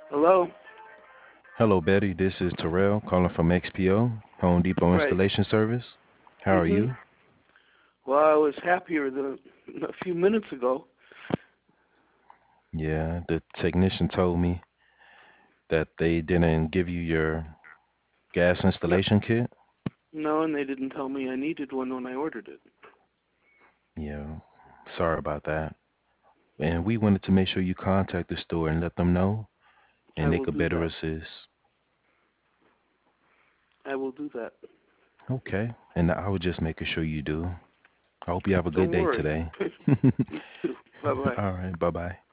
Hello? Hello, Betty. This is Terrell calling from XPO, Home Depot Right. Installation Service. How are Mhm. you? Well, I was happier than a few minutes ago. Yeah, the technician told me that they didn't give you your gas No, installation kit. no, and they didn't tell me I needed one when I ordered it. Yeah, sorry about that. And we wanted to make sure you contact the store and let them know, I and they will could do better that. assist. I will do that. Okay, and I was just making sure you do. I hope you have a good Don't day worry. today. You too. Bye bye. All right, bye bye.